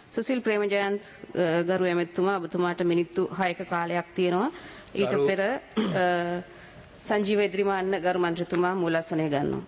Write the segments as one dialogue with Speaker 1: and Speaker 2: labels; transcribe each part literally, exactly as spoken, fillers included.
Speaker 1: සුසිල් ප්‍රේමජයන්ත් ගරු ඇමතුමා ඔබතුමාට මිනිත්තු හයක කාලයක් තියෙනවා. ඊට පෙර සංජීව ඉදිරිමාන්න ගරු මන්ත්‍රීතුමා මූලාසනය ගන්නවා.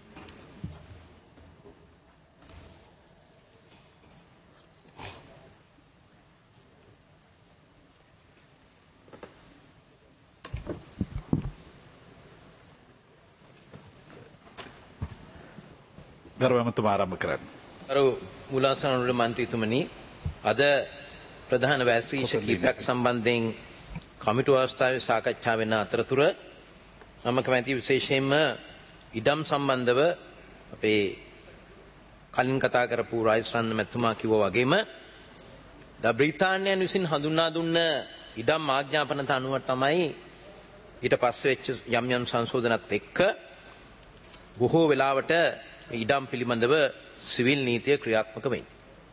Speaker 2: ගරු ඇමතුමා ආරම්භ කරන්න.
Speaker 3: ගරු මූලාසන මන්ත්‍රීතුමනි, අද ප්‍රධාන වැස්ත්‍රීෂ කීපයක් සම්බන්ධයෙන් කමිටු අවස්ථාවේ සාකච්ඡා වෙන අතරතුර මම කැමැති විශේෂයෙන්ම ඉඩම් සම්බන්ධව අපේ කලින් කතා කරපු රාජස්රන්න මැතිතුමා කිව්වා වගේම බ්‍රිතාන්‍යයන් විසින් හඳුන්වා දුන්න ඉඩම් ආඥාපනත අනුව තමයි ඊට පස්සේ වෙච්ච යම් යම් සංශෝධනත් එක්ක බොහෝ වෙලාවට ඉඩම් පිළිබඳව සිවිල් නීතිය ක්‍රියාත්මක වෙන්නේ.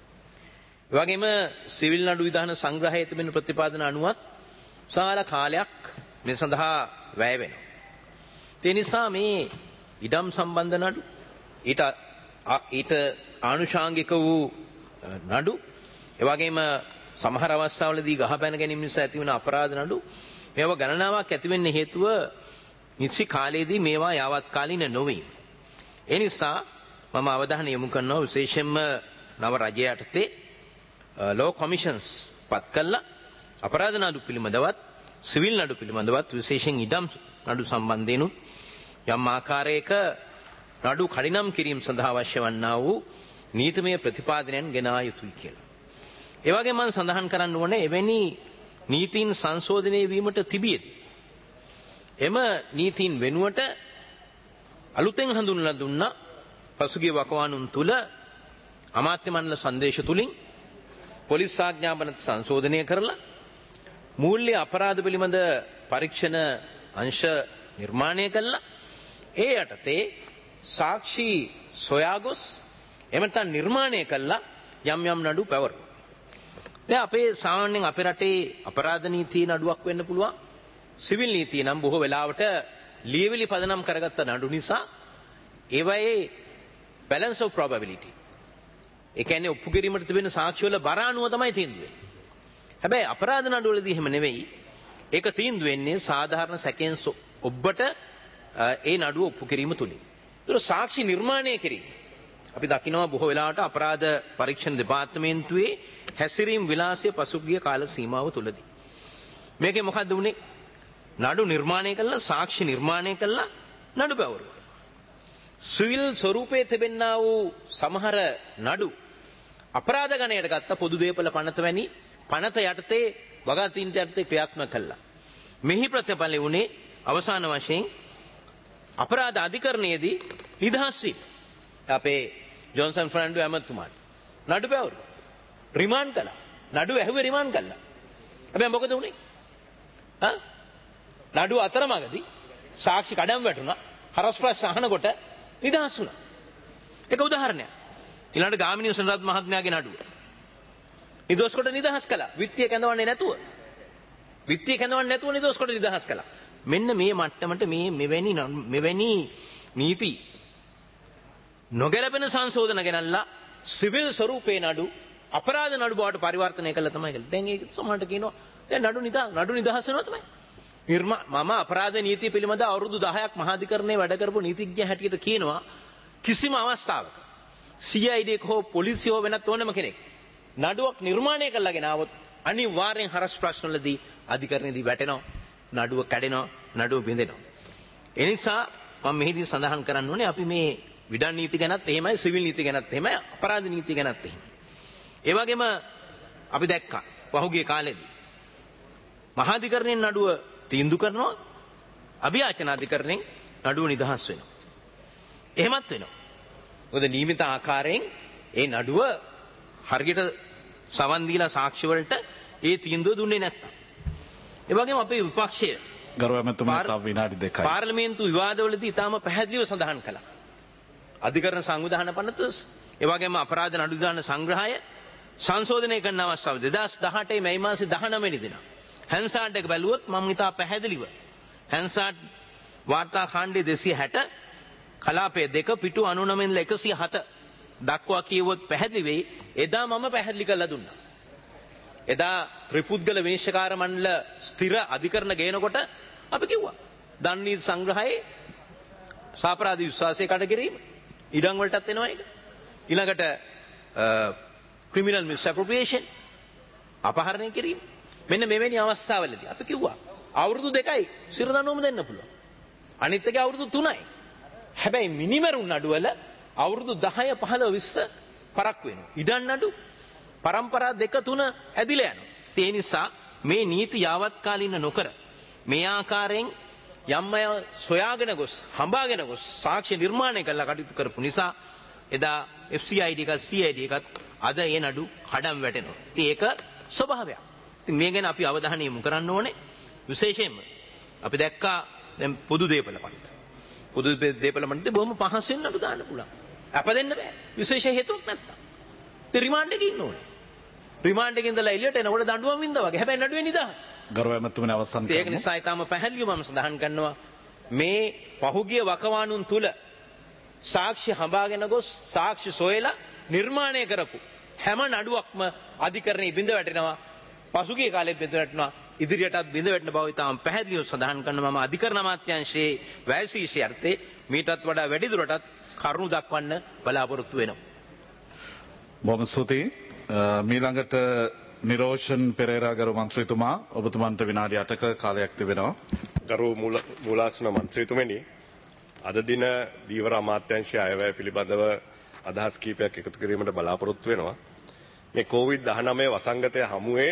Speaker 3: ඒ වගේම සිවිල් නඩු විධාන සංග්‍රහයේ තිබෙන ප්‍රතිපාදන අනුවත් විශාල කාලයක් මේ සඳහා වැය වෙනවා. ඒ නිසා මේ ඉඩම් සම්බන්ධ නඩු ඊට ඊට ආනුෂාංගික වූ නඩු ඒ වගේම සමහර අවස්ථාවලදී ගහපැන ගැනීම නිසා ඇතිවන අපරාධ නඩු මේවා ගණනාවක් ඇති වෙන්න හේතුව නිසි කාලයේදී මේවා යාවත් කාලීන නොවේ. ඒ නිසා මම අවධානය යොමු කරනවා විශේෂයෙන්ම නව රජය යටතේ ලෝ කොමිෂන්ස් පත් කළා අපරාධ නඩු පිළිබඳවත් සිවිල් නඩු පිළිබඳවත් විශේෂයෙන් ඉඩම් නඩු සම්බන්ධයෙන් යම් ආකාරයක නඩු කඩිනම් කිරීම සඳහා අවශ්‍ය වන්නා වූ නීතිමය ප්‍රතිපාදනයන් ගෙනා යුතුයි කියලා. ඒ වගේම මම සඳහන් කරන්න ඕනේ එවැනි නීතීන් සංශෝධනය වීමට තිබියදී එම නීතීන් වෙනුවට අලුතෙන් හඳුන්වලා දුන්නා පසුගිය වකවානුන් තුල අමාත්‍ය මණ්ඩල සංදේශ තුලින් පොලිස් ආඥාපන සංශෝධනය කරලා මූල්‍ය අපරාධ පිළිබඳ පරීක්ෂණ අංශ නිර්මාණය කළා. ඒ යටතේ සාක්ෂි සොයාගොස් එමෙතන නිර්මාණය කළා යම් යම් නඩු පැවරුවා. දැන් අපේ සාමාන්‍යයෙන් අපේ රටේ අපරාධ නීතිය නඩුවක් වෙන්න පුළුවන්. සිවිල් නීතිය නම් බොහෝ වෙලාවට ලියවිලි පදනම් කරගත්ත නඩු නිසා ඒවයේ balance of probability ඒ කියන්නේ ඔප්පු කිරීමට තිබෙන සාක්ෂි වල බර අනුව තමයි තීන්දුව වෙන්නේ. හැබැයි අපරාධ නඩුවලදී එහෙම නෙවෙයි. ඒක තීන්දුව වෙන්නේ සාධාරණ සැකයෙන් ඔබට ඒ නඩුව ඔප්පු කිරීම තුලින්. ඒතර සාක්ෂි නිර්මාණය කිරීම අපි දකිනවා බොහෝ වෙලාවට අපරාධ පරීක්ෂණ දෙපාර්තමේන්තුවේ හැසිරීම් විලාසය පසුගිය කාල සීමාව තුලදී. මේකේ මොකද්ද වුනේ? නඩු නිර්මාණය කළා සාක්ෂි නිර්මාණය කළා නඩු පැවරුවා. සිවිල් ස්වරූපයේ තිබෙනා වූ සමහර නඩු අපරාධ ගණයට ගත්ත පොදු දේපල පනත වැනි පනත යටතේ වගාතීන්ට යටතේ ක්‍රියාත්මක කළා. මෙහි ප්‍රතිඵලෙ උනේ අවසාන වශයෙන් අපරාධ අධිකරණයේදී නිදහස් වීම. අපේ ජොන්සන් ෆර්නැන්ඩෝ ඇමතුමාට නඩු පැවරුවා. රිමාන්ඩ් කළා. නඩු ඇහුවේ රිමාන්ඩ් කළා. හැබැයි මොකද උනේ? හා නඩුව අතරමඟදී සාක්ෂි කඩම් වැටුණා. හරස් ප්‍රශ්න අහනකොට නිදහස් වුණා. ඒක උදාහරණයක්. ඊළඟට ගාමිණී සනරත් මහත්මයාගේ නඩුව. නිදොස් කොට නිදහස් කළා. විත්තිය කැඳවන්නේ නැතුව. විත්තිය කැඳවන්නේ නැතුව නිදොස් කොට නිදහස් කළා. මෙන්න මේ මට්ටමට මේ මෙවැනි මෙවැනි නීති නොගැලපෙන සංශෝධන ගෙනල්ලා සිවිල් ස්වරූපේ නඩු අපරාධ නඩු බවට පරිවර්තනය කළා තමයි කළේ. දැන් ඒක සමහරට කියනවා දැන් නඩු නිදහස් නඩු නිදහස් වෙනවා තමයි. නිර්මා මම අපරාධ නීතිය පිළිබඳ අවුරුදු දහයක් මහාධිකරණයේ වැඩ කරපු නීතිඥ හැටියට කියනවා කිසිම අවස්ථාවක සී ආයි ඩී හෝ පොලිසිය හෝ වෙනත් ඕනම කෙනෙක් නඩුවක් නිර්මාණය කළාගෙන આવොත් අනිවාර්යෙන් හරස් ප්‍රශ්නවලදී අධිකරණයේදී වැටෙනවා නඩුව කැඩෙනවා නඩුව බිඳෙනවා. ඒ නිසා මම මෙහිදී සඳහන් කරන්න ඕනේ අපි මේ විඩන් නීති ගැනත් එහෙමයි සිවිල් නීති ගැනත් එහෙමයි අපරාධ නීති ගැනත් එහෙමයි. ඒ වගේම අපි දැක්කා පහුගිය කාලෙදී මහාධිකරණයෙන් නඩුව තීන්දුව කරනවා අභියාචන අධිකරණයෙන් නඩුව නිදහස් වෙනවා. එහෙමත් වෙනවා. මොකද නියමිත ආකාරයෙන් ඒ නඩුව හරියට සවන් දීලා සාක්ෂි වලට ඒ තීන්දුව දුන්නේ නැත්තම්. ඒ වගේම අපේ විපක්ෂය
Speaker 2: ගරු ඇමතුමා තව විනාඩි දෙකයි.
Speaker 3: පාර්ලිමේන්තු විවාදවලදී ඊටාම පැහැදිලිව සඳහන් කළා. අධිකරණ සංවිධාන පනත ඒ වගේම අපරාධ නඩු විධාන සංග්‍රහය සංශෝධනය කරන අවස්ථාව දෙදහස් දහඅටේ මැයි මාසේ දහනවය වෙනිදා හැන්සාඩ් එක බැලුවොත් මම ඉතා පැහැදිලිව හැන්සාඩ් වාර්තා කාණ්ඩයේ දෙසිය හැට කලාපයේ දෙක පිටු අනූනවය ඉඳලා එකසිය හත දක්වා කියවොත් පැහැදිලි වෙයි. එදා මම පැහැදිලි කරලා දුන්නා. එදා ත්‍රිපුද්ගල විනිශ්චයකාර මණ්ඩල ස්ථිර අධිකරණ ගේනකොට අපි කිව්වා දන් නීති සංග්‍රහයේ සාපරාධ විශ්වාසය කඩ කිරීම ඉඩම් වලටත් එනවා ඒක. ඊළඟට ක්‍රිමිනල් මිස්ඇප්‍රොප්‍රියේෂන් අපහරණය කිරීම. මෙන්න මෙවැනි අවස්ථාවලදී අපි කිව්වා අවුරුදු දෙකයි සිරදඬුවම දෙන්න පුළුවන්. අනිත් එක අවුරුදු තුනයි. හැබැයි මිනිමරුන් නඩුවල අවුරුදු දහය පහළොව විස්ස පරක් වෙනවා. ඉඩම් නඩු පරම්පරා දෙක තුන ඇදිලා යනවා. ඒ නිසා මේ නීති යාවත්කාලින නොකර මේ ආකාරයෙන් යම් අය සොයාගෙන ගොස් හඹාගෙන ගොස් සාක්ෂි නිර්මාණය කළා කටයුතු කරපු නිසා එදා එෆ් සී ආයි ඩී එකත් සී ආයි ඩී එකත් අද ඒ නඩු කඩම් වැටෙනවා. ඉතින් ඒක ස්වභාවයක්. ඉතින් මේ ගැන අපි අවධානය යොමු කරන්න ඕනේ. විශේෂයෙන්ම අපි දැක්කා දැන් පොදු දේපල පන්ති. පොදු දේපල පන්ති බොහොම පහසෙන් නඩු දාන්න පුළුවන්. අප දෙන්න බෑ. විශේෂ හේතුවක් නැත්තම්. ඉතින් රිමාන්ඩ් එකේ ඉන්න ඕනේ. රිමාන්ඩ් එකේ ඉඳලා එළියට එනකොට දඬුවම් වින්දා වගේ. හැබැයි නඩුවේ නිදහස්.
Speaker 2: ගරු ඇමතුමනි අවසන් කරමු.
Speaker 3: ඒක නිසා ඊටම පැහැදිලිව මම සඳහන් කරනවා මේ පහුගිය වකවානුන් තුල සාක්ෂි හඹාගෙන ගොස් සාක්ෂි සොයලා නිර්මාණය කරපු හැම නඩුවක්ම අධිකරණයේ බිඳ වැටෙනවා. පසුගිය කාලෙත් බිඳ වැටෙනවා. ඉදිරියටත් බිඳ වැටෙන බව ඊටම පැහැදිලිව සඳහන් කරනවා. මම අධිකරණ අමාත්‍යාංශයේ වැයසීෂය අර්ථේ මීටත් වඩා වැඩිදුරටත් කරුණු දක්වන්න බලාපොරොත්තු වෙනවා.
Speaker 2: බොහොම ස්තුතියි. මීළඟට නිරෝෂන් පෙරේරා ගරු මන්ත්‍රීතුමා ඔබතුමන්ට විනාඩි අටක කාලයක් තිබෙනවා.
Speaker 4: ගරු මූලාසන මන්ත්‍රීතුමනි, අද දින දීවර අමාත්‍යාංශය අයවැය පිළිබඳව අදහස් කීපයක් එකතු කිරීමට බලාපොරොත්තු වෙනවා. මේ කොවිඩ් දහනවය වසංගතය හමුවේ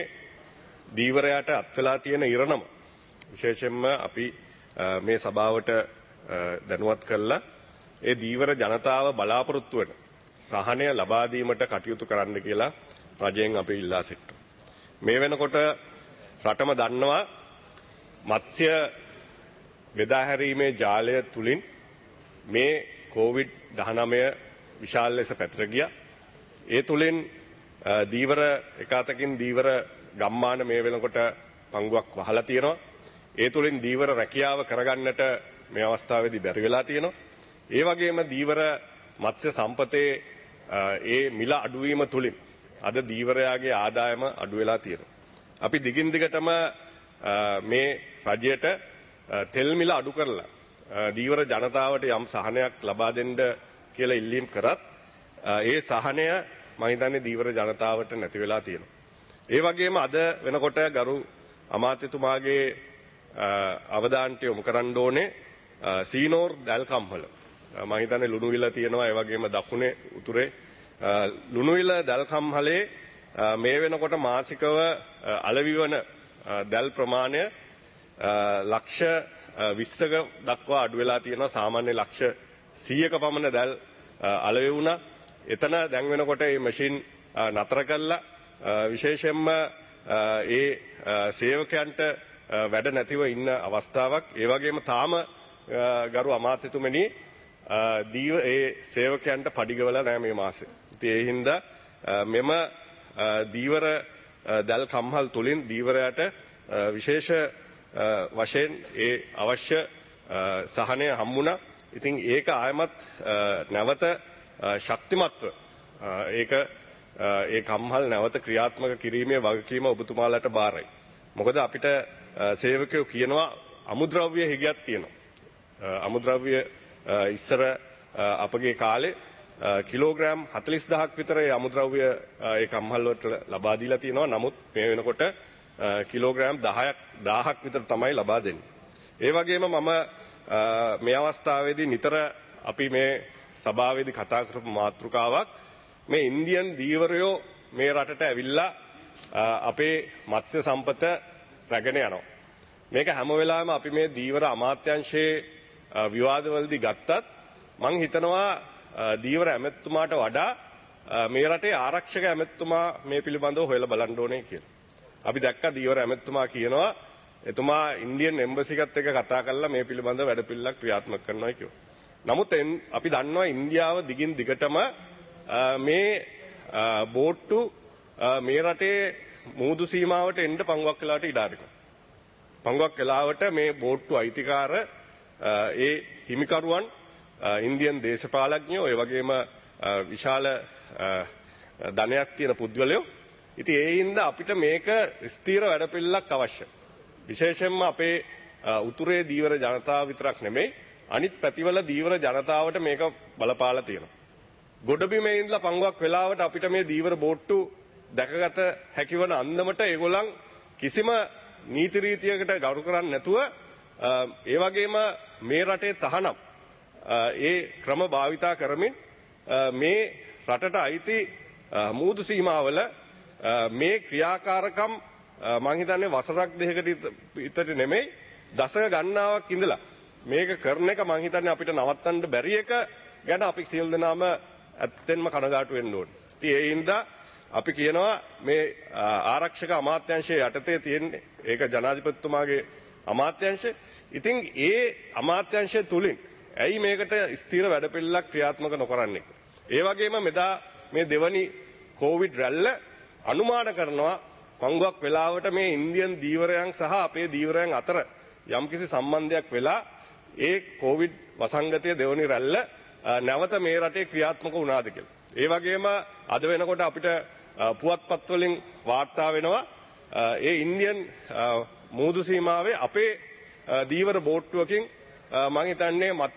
Speaker 4: දීවරයට අත්වෙලා තියෙන ඉරණම විශේෂයෙන්ම අපි මේ සභාවට දැනුවත් කළා. ඒ දීවර ජනතාව බලාපොරොත්තු වෙන සහනය ලබා දීමට කටයුතු කරන්න කියලා රජයෙන් අපි ඉල්ලා සිටිනවා. මේ වෙනකොට රටම දන්නවා මත්ස්‍ය බෙදා හැරීමේ ජාලය තුලින් මේ කොවිඩ් දහනවය විශාල ලෙස පැතිර ගියා. ඒ තුලින් දීවර එකතකින් දීවර ගම්මාන මේ වෙනකොට පංගුවක් වහලා තියෙනවා. ඒ තුලින් දීවර රැකියාව කරගන්නට මේ අවස්ථාවේදී බැරි වෙලා තියෙනවා. ඒ වගේම දීවර මත්ස්‍ය සම්පතේ ඒ මිල අඩුවීම තුලින් අද දීවරයාගේ ආදායම අඩු වෙලා තියෙනවා. අපි දිගින් දිගටම මේ රජයට තෙල් මිල අඩු කරලා දීවර ජනතාවට යම් සහනයක් ලබා දෙන්න කියලා ඉල්ලීම් කරත් ඒ සහනය මම හිතන්නේ දීවර ජනතාවට නැති වෙලා තියෙනවා. ඒ වගේම අද වෙනකොට ගරු අමාත්‍යතුමාගේ අවධානයට යොමු කරන්න ඕනේ සීනෝර් දැල්කම්හල. මම හිතන්නේ ලුණුවිල තියෙනවා, ඒ වගේම දකුණේ උතුරේ ලුණුවිල දැල්කම්හලේ මේ වෙනකොට මාසිකව අලවිවන දැල් ප්‍රමාණය ලක්ෂ විස්සක දක්වා අඩු වෙලා තියෙනවා. සාමාන්‍ය ලක්ෂ සීයක පමණ දැල් අලෙවි වුණා. එතන දැන් වෙනකොට මේ මැෂින් නතර කළා. විශේෂයෙන්ම ඒ සේවකයන්ට වැඩ නැතිව ඉන්න අවස්ථාවක්. ඒ වගේම තාම ගරු අමාත්‍යතුමනි දීව ඒ සේවකයන්ට පඩිගවලා නැහැ මේ මාසේ. ඉතින් ඒ හින්දා මෙම දීවර දැල් කම්හල් තුලින් දීවරයට විශේෂ වශයෙන් ඒ අවශ්‍ය සහනය හම්බුණා. ඉතින් ඒක ආයමත් නැවත ශක්තිමත්ව ඒක ඒ කම්හල් නැවත ක්‍රියාත්මක කිරීමේ වගකීම ඔබතුමාලට බාරයි. මොකද අපිට සේවකයෝ කියනවා අමුද්‍රව්‍ය හිගයක් තියෙනවා. අමුද්‍රව්‍ය ඉස්සර අපගේ කාලේ කිලෝග්‍රෑම් හතළිස් දහසක් විතර ඒ අමුද්‍රව්‍ය ඒ කම්හල් වලට ලබා දීලා තියෙනවා. නමුත් මේ වෙනකොට කිලෝග්‍රෑම් දහයක් විතර තමයි ලබා දෙන්නේ. ඒ වගේම මම මේ අවස්ථාවේදී නිතර අපි මේ සභාවේදී කතා කරපු මාතෘකාවක් මේ ඉන්දියන් දීවරයෝ මේ රටට ඇවිල්ලා අපේ මත්ස්‍ය සම්පත රැගෙන යනවා. මේක හැම වෙලාවෙම අපි මේ දීවර අමාත්‍යාංශයේ විවාදවලදී ගත්තත් මම හිතනවා දීවර ඇමතුමාට වඩා මේ රටේ ආරක්ෂක ඇමතුමා මේ පිළිබඳව හොයලා බලන්න ඕනේ කියලා. අපි දැක්කා දීවර ඇමතුමා කියනවා එතුමා ඉන්දියන් එම්බසි එකත් එක්ක කතා කරලා මේ පිළිබඳව වැඩපිළිවෙලක් ක්‍රියාත්මක කරනවා කියලා. නමුත් අපි දන්නවා ඉන්දියාව දිගින් දිගටම මේ බෝට්ටු මේ රටේ මූදු සීමාවට එන්න පංගුවක් වෙලාවට ඉඩ අරිනවා. පංගුවක් වෙලාවට මේ බෝට්ටු අයිතිකාර ඒ හිමිකරුවන් ඉන්දියන් දේශපාලඥයෝ ඒ වගේම විශාල ධනයක් තියෙන පුද්ගලයෝ. ඉතින් ඒ හින්දා අපිට මේක ස්ථීර වැඩපිළිවෙලක් අවශ්‍යයි. විශේෂයෙන්ම අපේ උතුරේ දීවර ජනතාව විතරක් නෙමෙයි අනිත් පැතිවල දීවර ජනතාවට මේක බලපාලා තියෙනවා. ගොඩබිමේ ඉඳලා පංගුවක් වෙලාවට අපිට මේ දීවර බෝට්ටු දැකගත හැකිවන අන්දමට ඒගොල්ලන් කිසිම නීති රීතියකට ගරු කරන්නේ නැතුව ඒ වගේම මේ රටේ තහනම් ඒ ක්‍රම භාවිතා කරමින් මේ රටට අයිති මූදු සීමාවල මේ ක්‍රියාකාරකම් මම හිතන්නේ වසරක් දෙකකට විතර නෙමෙයි දශක ගණනාවක් ඉඳලා මේක කරන එක මම හිතන්නේ අපිට නවත්තන්න බැරි එක ගැන අපි සියලු දෙනාම ඇත්තෙන්ම කනගාටු වෙන්න ඕනේ. ඉතින් ඒ හින්දා අපි කියනවා මේ ආරක්ෂක අමාත්‍යාංශයේ යටතේ තියෙන්නේ ඒක ජනාධිපතිතුමාගේ අමාත්‍යාංශය. ඉතින් ඒ අමාත්‍යාංශය තුලින් ඇයි මේකට ස්ථිර වැඩපිළිවෙලක් ක්‍රියාත්මක නොකරන්නේ? ඒ වගේම මෙදා මේ දෙවනි කොවිඩ් රැල්ල අනුමාන කරනවා පංගුවක් වෙලාවට මේ ඉන්දියන් දීවරයන් සහ අපේ දීවරයන් අතර යම්කිසි සම්බන්ධයක් වෙලා ඒ කොවිඩ් වසංගතයේ දෙවනි රැල්ල නැවත මේ රටේ ක්‍රියාත්මක වුණාද කියලා. ඒ වගේම අද වෙනකොට අපිට පුවත්පත් වලින් වාර්තා වෙනවා ඒ ඉන්දියන් මූදු සීමාවේ අපේ දීවර බෝට්ටුවකින් මම හිතන්නේ මත්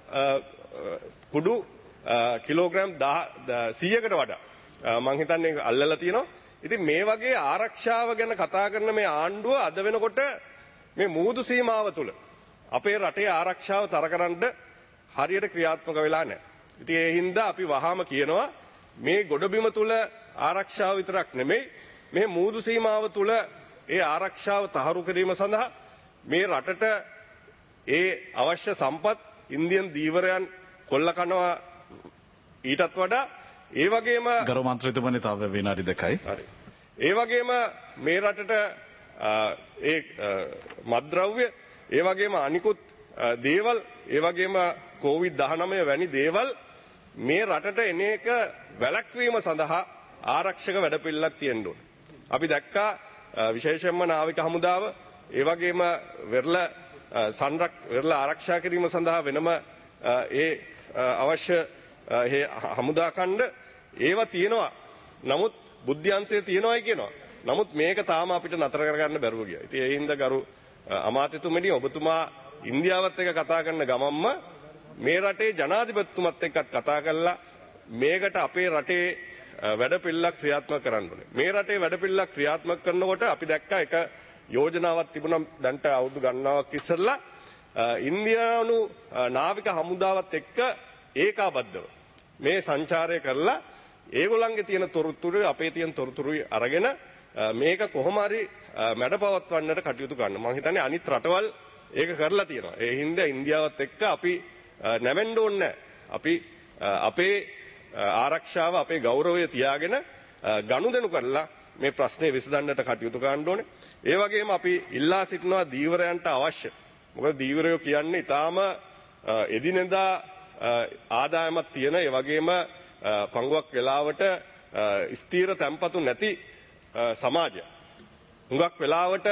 Speaker 4: කුඩු කිලෝග්‍රෑම් සීයකට වඩා මම හිතන්නේ අල්ලලා තියෙනවා. ඉතින් මේ වගේ ආරක්ෂාව ගැන කතා කරන මේ ආණ්ඩුව අද වෙනකොට මේ මූදු සීමාව තුල අපේ රටේ ආරක්ෂාව තරකරන්න හරියට ක්‍රියාත්මක වෙලා නැහැ. ඉතින් ඒ හින්දා අපි වහාම කියනවා මේ ගොඩබිම තුල ආරක්ෂාව විතරක් නෙමෙයි මේ මූදු සීමාව තුල ඒ ආරක්ෂාව තහවුරු කිරීම සඳහා මේ රටට ඒ අවශ්‍ය සම්පත් ඉන්දියන් දීවරයන් කොල්ල කනවා ඊටත් වඩා ඒ වගේම
Speaker 2: ගරු මන්ත්‍රීතුමනි තව විනාඩි දෙකයි.
Speaker 4: හරි. ඒ වගේම මේ රටට ඒ මත්ද්‍රව්‍ය ඒ වගේම අනිකුත් දේවල් ඒ වගේම කොවිඩ් දහනවය වැනි දේවල් මේ රටට එන එක වැළැක්වීම සඳහා ආරක්ෂක වැඩපිළිවෙලක් තියෙන්න ඕනේ. අපි දැක්කා විශේෂයෙන්ම නාවික හමුදාව ඒ වගේම වෙරළ සංරක් වෙරළ ආරක්ෂා කිරීම සඳහා වෙනම ඒ අවශ්‍ය ඒ හමුදා ඛණ්ඩ ඒවා තියෙනවා. නමුත් බුද්ධ්‍යංශය තියෙනවායි කියනවා. නමුත් මේක තාම අපිට නතර කරගන්න බැරුව ගියා. ඉතින් ඒ හින්දා ගරු අමාත්‍යතුමනි ඔබතුමා ඉන්දියාවත් එක්ක කතා කරන ගමම්ම මේ රටේ ජනාධිපතිතුමත් එක්කත් කතා කරලා මේකට අපේ රටේ වැඩපිළිවෙලක් ක්‍රියාත්මක කරන්න ඕනේ. මේ රටේ වැඩපිළිවෙලක් ක්‍රියාත්මක කරනකොට අපි දැක්කා එක යෝජනාවක් තිබුණා දැන්ට අවුරුදු ගණනාවක් ඉස්සෙල්ලා ඉන්දියානු නාවික හමුදාවත් එක්ක ඒකාබද්ධව මේ සංචාරය කරලා ඒගොල්ලන්ගේ තියෙන තොරතුරු අපේ තියෙන තොරතුරුයි අරගෙන මේක කොහොම හරි මැඩපවත්වන්නට කටයුතු කරන්න. මම හිතන්නේ අනිත් රටවල් ඒක කරලා තියෙනවා. ඒ හින්දා ඉන්දියාවත් එක්ක අපි නැවෙන්න ඕනේ. අපි අපේ ආරක්ෂාව අපේ ගෞරවය තියාගෙන ගනුදෙනු කරලා මේ ප්‍රශ්නේ විසඳන්නට කටයුතු කරන්න ඕනේ. ඒ වගේම අපි ඉල්ලා සිටිනවා දීවරයන්ට අවශ්‍ය. මොකද දීවරයෝ කියන්නේ ඊටාම එදිනෙදා ආදායමක් තියෙන ඒ වගේම පංගුවක් වෙලාවට ස්ථීර තැන්පතු නැති සමාජයක්. හුඟක් වෙලාවට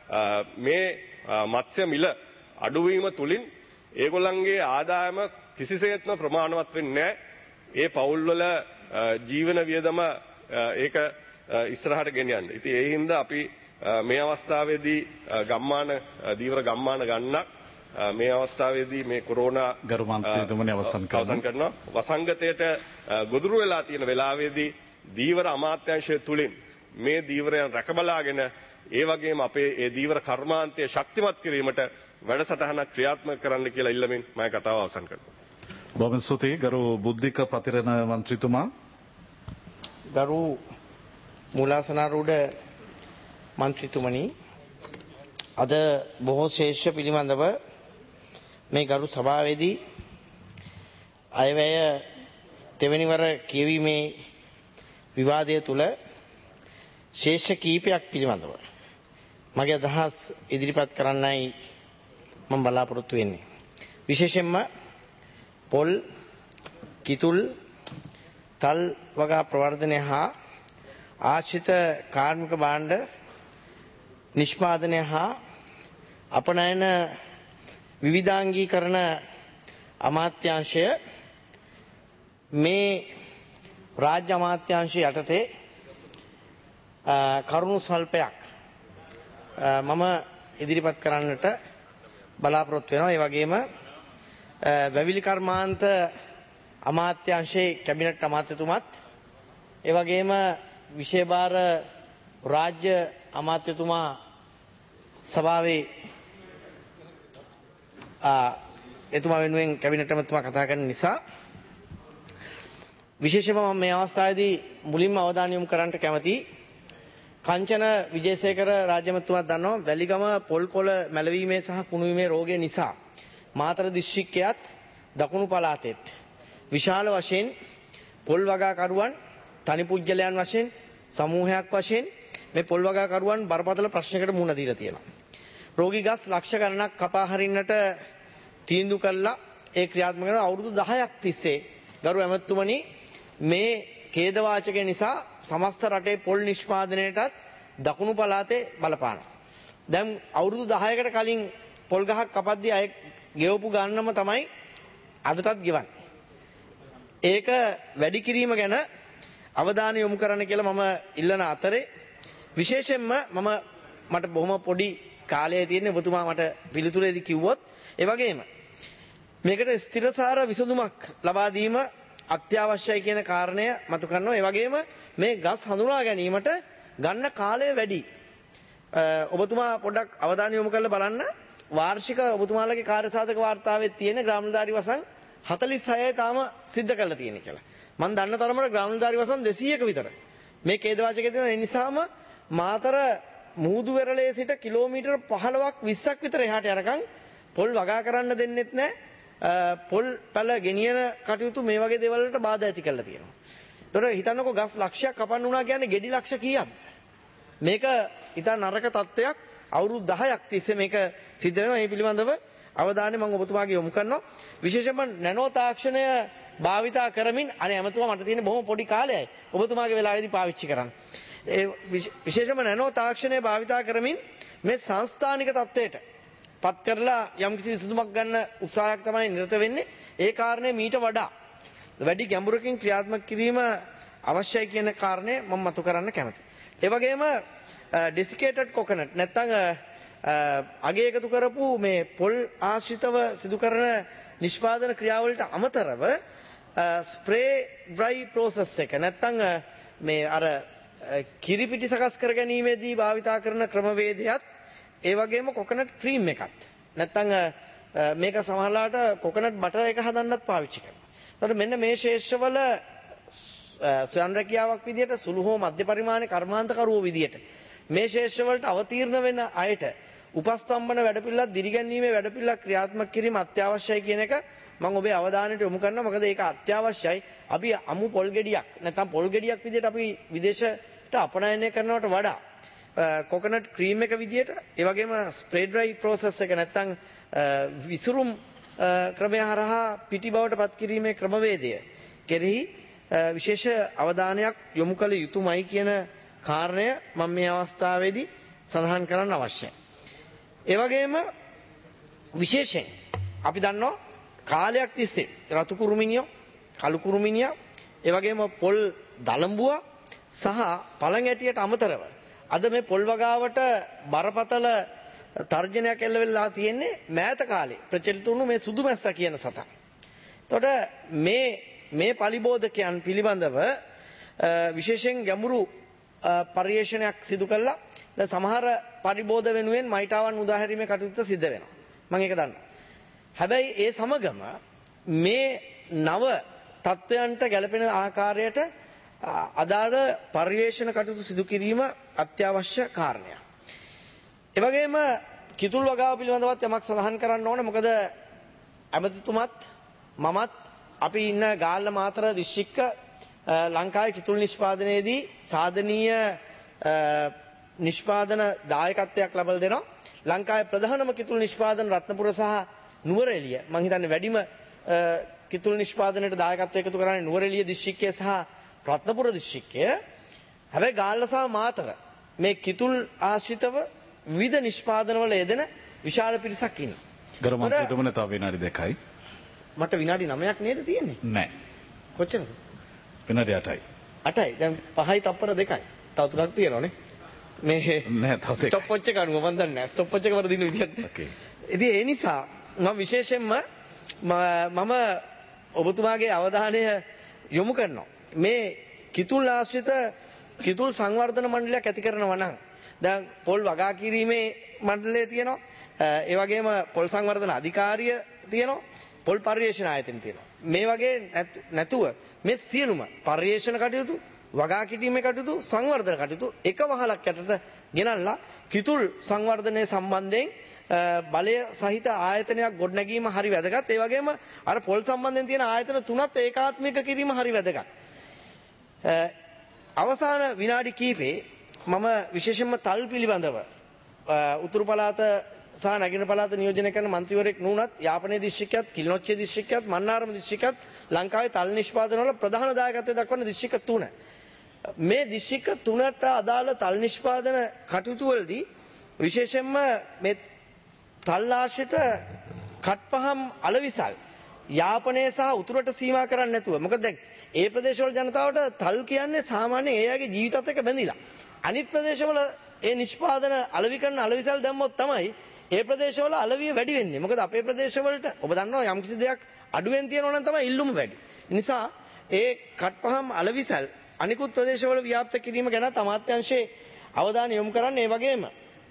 Speaker 4: මේ මත්ස්‍ය මිල අඩුවීම තුලින් ඒගොල්ලන්ගේ ආදායම කිසිසේත්ම ප්‍රමාණවත් වෙන්නේ නැහැ. ඒ පවුල්වල ජීවන වියදම ඒක ඉස්සරහට ගෙනියන්න. ඉතින් ඒ හින්දා අපි මේ අවස්ථාවේදී ගම්මාන දීවර ගම්මාන ගන්නක් මේ අවස්ථාවේදී මේ කොරෝනා
Speaker 2: ගරු මන්ත්‍රීතුමනි අවසන්
Speaker 4: කරනවා. වසංගතයට ගොදුරු වෙලා තියෙන වෙලාවේදී දීවර අමාත්‍යාංශය තුලින් මේ දීවරයන් රැකබලාගෙන ඒ වගේම අපේ ඒ දීවර කර්මාන්තය ශක්තිමත් කිරීමට වැඩසටහනක් ක්‍රියාත්මක කරන්න කියලා ඉල්ලමින් මම කතාව අවසන් කරනවා.
Speaker 2: බොහොම ස්තුතියි ගරු බුද්ධික පතිරණ මන්ත්‍රීතුමා.
Speaker 5: ගරු මූලාසනාරූඪ මන්ත්‍රීතුමනි අද බොහෝ ශේෂ්ඨ පිළිබඳව මේ ගරු සභාවේදී අයවැය දෙවැනිවර කියවීමේ විවාදය තුල ශේෂ්ඨ කීපයක් පිළිබඳව මගේ අදහස් ඉදිරිපත් කරන්නයි මම බලාපොරොත්තු වෙන්නේ. විශේෂයෙන්ම පොල් කිතුල් තල් වගා ප්‍රවර්ධනය හා ආශ්‍රිත කාර්මික භාණ්ඩ නිෂ්පාදනය හා අපනයන විවිධාංගීකරණ අමාත්‍යාංශය මේ රාජ්‍ය අමාත්‍යාංශය යටතේ කරුණු ස්වල්පයක් මම ඉදිරිපත් කරන්නට බලාපොරොත්තු වෙනවා. ඒ වගේම වැවිලි කර්මාන්ත අමාත්‍යාංශයේ කැබිනට් අමාත්‍යතුමත් ඒ වගේම විෂය භාර රාජ්‍ය අමාත්‍යතුමා සභාවේ එතුමා වෙනුවෙන් කැබිනට් අමාත්‍යතුමා කතා කරන නිසා විශේෂයෙන්ම මම මේ අවස්ථාවේදී මුලින්ම අවධානය යොමු කරන්නට කැමතියි. කංචන විජේසේකර රාජ්‍ය අමාත්‍යතුමා දන්නවා වැලිගම පොල්කොළ මැලවීමේ සහ කුණුවීමේ රෝගය නිසා මාතර දිස්ත්‍රික්කයේත් දකුණු පළාතෙත් විශාල වශයෙන් පොල් වගාකරුවන් තනි පුද්ගලයන් වශයෙන් සමූහයක් වශයෙන් මේ පොල් වගාකරුවන් බරපතල ප්‍රශ්නයකට මුහුණ දීලා තියෙනවා. රෝගී ගස් ලක්ෂ ගණනක් කපා හරින්නට තීන්දුව කළා. ඒ ක්‍රියාත්මක කරන අවුරුදු දහයක් තිස්සේ ගරු ඇමතුමනි මේ ඛේද වාචකය නිසා සමස්ත රටේ පොල් නිෂ්පාදනයටත් දකුණු පළාතේ බලපානවා. දැන් අවුරුදු දහයකට කලින් පොල් ගහක් කපද්දී අය ගෙවපු ගන්නම තමයි අදටත් ගෙවන්නේ. ඒක වැඩි කිරීම ගැන අවධානය යොමු කරන්න කියලා මම ඉල්ලන අතරේ විශේෂයෙන්ම මම මට බොහොම පොඩි කාලය තියෙන ඔබතුමා මට පිළිතුරේදී කිව්වොත් ඒ වගේම මේකට ස්ථිරසාර විසඳුමක් ලබා දීම අත්‍යවශ්‍යයි කියන කාරණය මතු කරනවා. ඒ වගේම මේ ගස් හඳුනා ගැනීමට ගන්න කාලය වැඩි. ඔබතුමා පොඩ්ඩක් අවධානය යොමු කරලා බලන්න වාර්ෂික ඔබතුමාලගේ කාර්යසාධක වාර්තාවේ තියෙන ග්‍රාමනිලධාරී වසන් හතළිස් හයයි තාම සිද්ධ කරලා තියෙන කියලා. මම දන්න තරමට ග්‍රාමනිලධාරී වසන් දෙසීයක විතර මේ ඛේද වාචකයේ තියෙන. ඒ නිසාම මාතර මුහුදු වෙරළේ සිට කිලෝමීටර් පහළොවක් විස්සක් විතර එහාට යනකම් පොල් වගා කරන්න දෙන්නෙත් නැහැ. පොල් පැල ගෙනියන කටයුතු මේ වගේ දේවල් වලට බාධා ඇති කරලා තියෙනවා. ඒතකොට හිතන්නකෝ ගස් ලක්ෂයක් කපන්න උනා කියන්නේ ගෙඩි ලක්ෂ කීයක්ද? මේක ඉතා නරක තත්ත්වයක්. අවුරුදු දහයක් තිස්සේ මේක සිද්ධ වෙනවා. මේ පිළිබඳව අවධානය මම ඔබතුමාගේ යොමු කරනවා. විශේෂයෙන්ම නැනෝ තාක්ෂණය භාවිතා කරමින් අනේ ඇමතුමා මට තියෙන බොහොම පොඩි කාලයයි ඔබතුමාගේ වෙලාවේදී පාවිච්චි කරන්න. ඒ විශේෂයෙන්ම නැනෝ තාක්ෂණය භාවිතා කරමින් මේ සංස්ථානික තත්ත්වයට පත් කරලා යම්කිසි විසඳුමක් ගන්න උත්සාහයක් තමයි නිරත වෙන්නේ. ඒ කාරණේ මීට වඩා වැඩි ගැඹුරකින් ක්‍රියාත්මක කිරීම අවශ්‍යයි කියන කාරණේ මම මතු කරන්න කැමතියි. ඒ වගේම ඩෙසිකේටඩ් කොකනට් නැත්නම් අගේ එකතු කරපු මේ පොල් ආශ්‍රිතව සිදු කරන නිෂ්පාදන ක්‍රියාවලට අමතරව ස්ප්‍රේ ඩ්‍රයි ප්‍රොසෙස් එක නැත්නම් මේ අර කිරිපිටි සකස් කර ගැනීමේදී භාවිතා කරන ක්‍රමවේදයත් ඒ වගේම කොකනට් ක්‍රීම් එකත් නැත්නම් මේක සමහරලාට කොකනට් බටර් එක හදන්නත් පාවිච්චි කරනවා. ඒතකොට මෙන්න මේ ශේෂ්ඨවල ස්වයං රැකියාවක් විදියට සුළු හෝ මධ්‍ය පරිමාණ කර්මාන්තකරුවෝ විදියට මේ ශේෂ්ඨවලට අවතීර්ණ වෙන අයට උපස්තම්භන වැඩපිළිවෙලක් දිරිගැන්වීමේ වැඩපිළිවෙලක් ක්‍රියාත්මක කිරීම අත්‍යවශ්‍යයි කියන එක මම ඔබේ අවධානයට යොමු කරනවා. මොකද ඒක අත්‍යවශ්‍යයි. අපි අමු පොල් ගෙඩියක් නැත්නම් පොල් ගෙඩියක් විදියට අපි විදේශයට අපනයනය කරනවට වඩා කොකනට් ක්‍රීම් එක විදියට ඒ වගේම ස්ප්‍රේ ඩ්‍රයි ප්‍රොසෙස් එක නැත්නම් විසුරුම් ක්‍රමය හරහා පිටි බවට පත් කිරීමේ ක්‍රමවේදය කෙරෙහි විශේෂ අවධානයක් යොමු කළ යුතුමයි කියන කාරණය මම මේ අවස්ථාවේදී සඳහන් කරන්න අවශ්‍යයි. ඒ වගේම විශේෂයෙන් අපි දන්නවා කාලයක් තිස්සේ රතු කුරුමිනියෝ, කළු කුරුමිනියා, ඒ වගේම පොල් දලඹුවා සහ පළඟැටියට අමතරව අද මේ පොල් වගාවට බරපතල තර්ජනයක් එල්ල වෙලා තියෙන්නේ මෑත කාලේ ප්‍රචලිත වුණු මේ සුදු මැස්ස කියන සතා. එතකොට මේ මේ පලිබෝධකයන් පිළිබඳව විශේෂයෙන් ගැඹුරු පරිශ්‍රණයක් සිදු කළා. දැන් සමහර පරිබෝධ වෙනුවෙන් මයිටාවන් උදාහැරීමේ කටයුත්ත සිද්ධ වෙනවා. මම ඒක දන්නවා. හැබැයි ඒ සමගම මේ නව තත්වයන්ට ගැලපෙන ආකාරයට අදාළ පරිශ්‍රණ කටයුතු සිදු කිරීම අත්‍යවශ්‍ය කාරණයක්. ඒ වගේම කිතුල් වගාව පිළිබඳවත් යමක් සඳහන් කරන්න ඕනේ. මොකද ඇමතිතුමත් මමත් අපි ඉන්න ගාල්ල මාතර දිස්ත්‍රික්ක ලංකාවේ කිතුල් නිෂ්පාදනයේදී සාධනීය නිෂ්පාදන දායකත්වයක් ලබා දෙනවා. ලංකාවේ ප්‍රධානම කිතුල් නිෂ්පාදන රත්නපුර සහ නුවරඑළිය. මම හිතන්නේ වැඩිම කිතුල් නිෂ්පාදනයට දායකත්වය එකතු කරන්නේ නුවරඑළිය දිස්ත්‍රික්කය සහ රත්නපුර දිස්ත්‍රික්කය. හැබැයි ගාල්ල සහ මාතර මේ කිතුල් ආශ්‍රිතව විවිධ නිෂ්පාදනවල යෙදෙන විශාල පිරිසක් ඉන්නවා.
Speaker 2: ගරු මන්ත්‍රීතුමනි තව විනාඩි දෙකයි.
Speaker 5: මට විනාඩි නවයක් නේද තියෙන්නේ?
Speaker 2: නෑ.
Speaker 5: කොච්චරද?
Speaker 2: විනාඩි අටයි.
Speaker 5: අටයි. දැන් පහයි තප්පර දෙකයි. තව තුනක් තියෙනවනේ. මේ
Speaker 2: නෑ තව දෙකයි.
Speaker 5: ස්ටොප් වොච් එක අනුව මම දන්නේ නැහැ. ස්ටොප් වොච් එක වරදින විදිහට.
Speaker 2: ඕකේ.
Speaker 5: ඉතින් ඒ නිසා මම විශේෂයෙන්ම මම ඔබතුමාගේ අවධානය යොමු කරනවා. මේ කිතුල් ආශ්‍රිත කිතුල් සංවර්ධන මණ්ඩලයක් ඇති කරනවා නම් දැන් පොල් වගා කිරීමේ මණ්ඩලය තියෙනවා. ඒ වගේම පොල් සංවර්ධන අධිකාරිය තියෙනවා. පොල් පර්යේෂණ ආයතන තියෙනවා. මේ වගේ නැතුව මේ සියලුම පර්යේෂණ කටයුතු වගා කිරීමේ කටයුතු සංවර්ධන කටයුතු එක වහලක් යටට ගෙනල්ලා කිතුල් සංවර්ධනය සම්බන්ධයෙන් බලය සහිත ආයතනයක් ගොඩනැගීම හරි වැදගත්. ඒ වගේම අර පොල් සම්බන්ධයෙන් තියෙන ආයතන තුනත් ඒකාත්මික කිරීම හරි වැදගත්. අවසාන විනාඩි කිහිපේ මම විශේෂයෙන්ම තල් පිළිබඳව උතුරු පළාත සහ නැගෙනහිර පළාත නියෝජනය කරන මන්ත්‍රීවරයෙක් නුනත් යාපනයේ දිස්ත්‍රික්කයත් කිලිනොච්චේ දිස්ත්‍රික්කයත් මන්නාරම දිස්ත්‍රික්කයත් ලංකාවේ තල් නිෂ්පාදන වල ප්‍රධාන දායකත්වය දක්වන දිස්ත්‍රික්ක තුන. මේ දිස්ත්‍රික්ක තුනට අදාළ තල් නිෂ්පාදන කටයුතු වලදී විශේෂයෙන්ම මේ තල් ආශ්‍රිත කට්පහම් අලවිසල් යාපනයේ සහ උතුරට සීමා කරන්නේ නැතුව. මොකද දැන් ඒ ප්‍රදේශවල ජනතාවට තල් කියන්නේ සාමාන්‍යයෙන් ඒ අයගේ ජීවිතත් එක්ක බැඳිලා. අනිත් ප්‍රදේශවල ඒ නිෂ්පාදන අලෙවි කරන අලවිසල් දැම්මොත් තමයි ඒ ප්‍රදේශවල අලවිය වැඩි වෙන්නේ. මොකද අපේ ප්‍රදේශවලට ඔබ දන්නවා යම්කිසි දෙයක් අඩුවෙන් තියෙනවා නම් තමයි ඉල්ලුම වැඩි. ඒ නිසා ඒ කට්පහම් අලවිසල් අනිකුත් ප්‍රදේශවල ව්‍යාප්ත කිරීම ගැන අමාත්‍යාංශයේ අවධානය යොමු කරන්නේ. ඒ වගේම